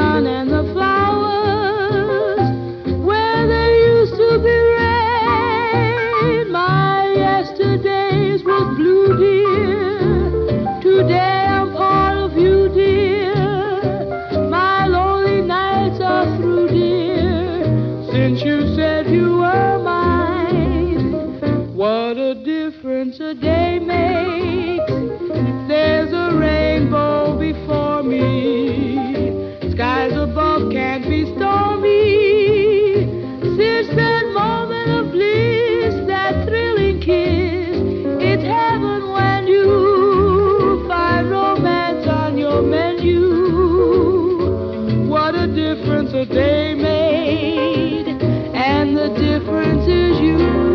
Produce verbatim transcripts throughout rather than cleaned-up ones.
sun and the flowers where there used to be rain. My yesterdays was blue, dear. Today I'm part of you, dear. My lonely nights are through, dear, since you said you were mine. What a difference a day makes. There's a rainbow before me. Skies above can't be stormy. Since that moment of bliss, that thrilling kiss, it's heaven when you find romance on your menu. What a difference a day made, and the difference is you.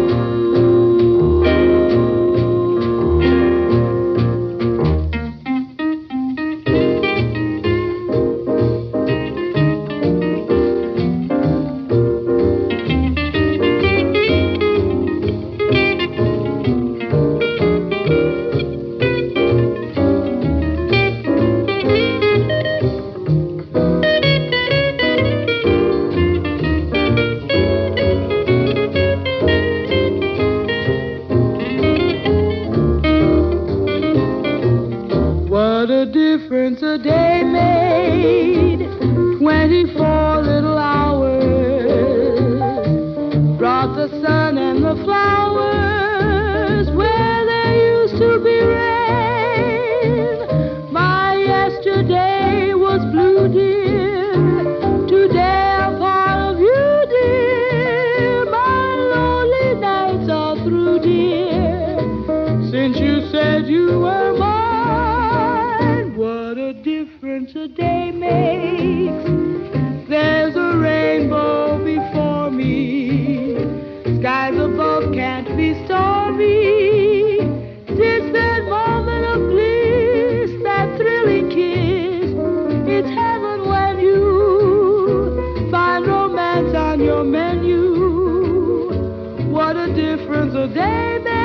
What a difference a day made. Twenty-four little hours brought the sun and the flowers where there used to be rain. My yesterday was blue, dear. Today I'm part of you, dear. My lonely nights are through, dear, since you said you were mine. What a difference a day makes. There's a rainbow before me. Skies above can't be stormy. Since that moment of bliss, that thrilling kiss, it's heaven when you find romance on your menu. What a difference a day makes.